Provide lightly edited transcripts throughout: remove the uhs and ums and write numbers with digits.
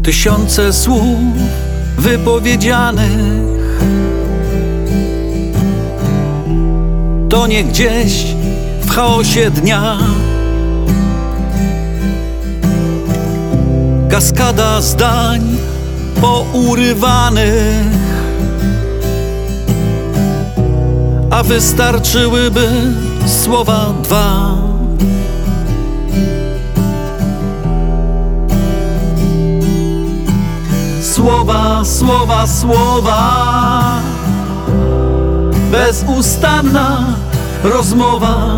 Tysiące słów wypowiedzianych tonie gdzieś w chaosie dnia. Kaskada zdań pourywanych, a wystarczyłyby słowa dwa. Słowa, słowa, słowa, bezustanna rozmowa,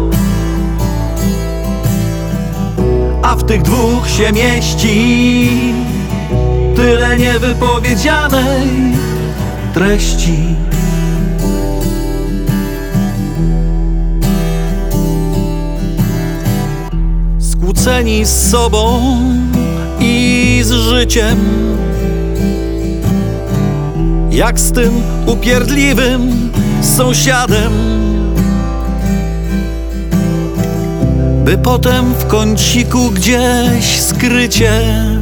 a w tych dwóch się mieści tyle niewypowiedzianej treści. Skłóceni z sobą i z życiem, jak z tym upierdliwym sąsiadem, by potem w kąciku gdzieś skrycie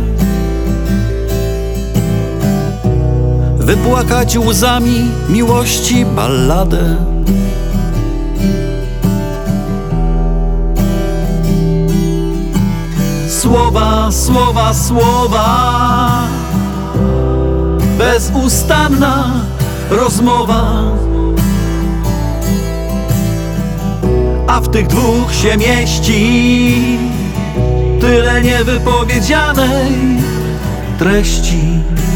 wypłakać łzami miłości balladę. Słowa, słowa, słowa, bezustanna rozmowa, a w tych dwóch się mieści tyle niewypowiedzianej treści.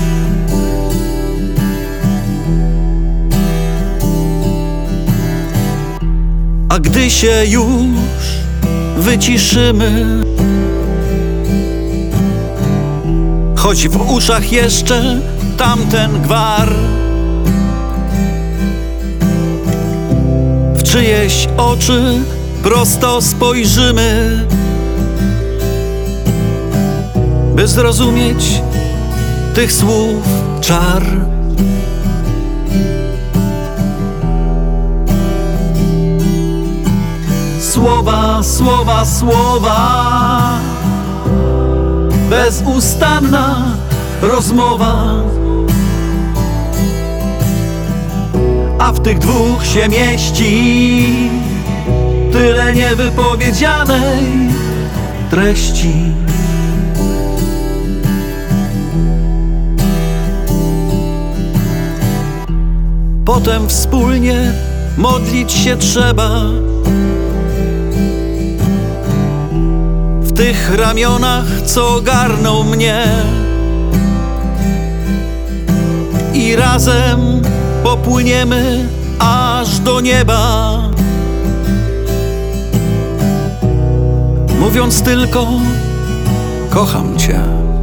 A gdy się już wyciszymy, choć w uszach jeszcze tamten gwar, w czyjeś oczy prosto spojrzymy, by zrozumieć tych słów czar. Słowa, słowa, słowa, bezustanna rozmowa, a w tych dwóch się mieści tyle niewypowiedzianej treści. Potem wspólnie modlić się trzeba w tych ramionach, co ogarną mnie, i razem popłyniemy aż do nieba, mówiąc tylko: kocham cię.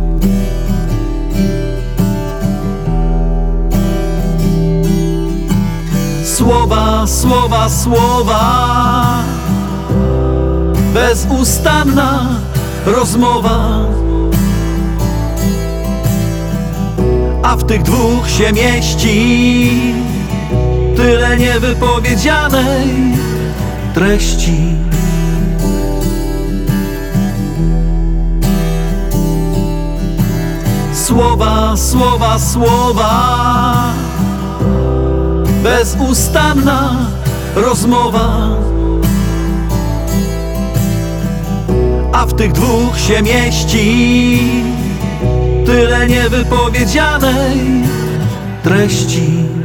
Słowa, słowa, słowa, bezustanna rozmowa, a w tych dwóch się mieści tyle niewypowiedzianej treści. Słowa, słowa, słowa, bezustanna rozmowa, a w tych dwóch się mieści tyle niewypowiedzianej treści.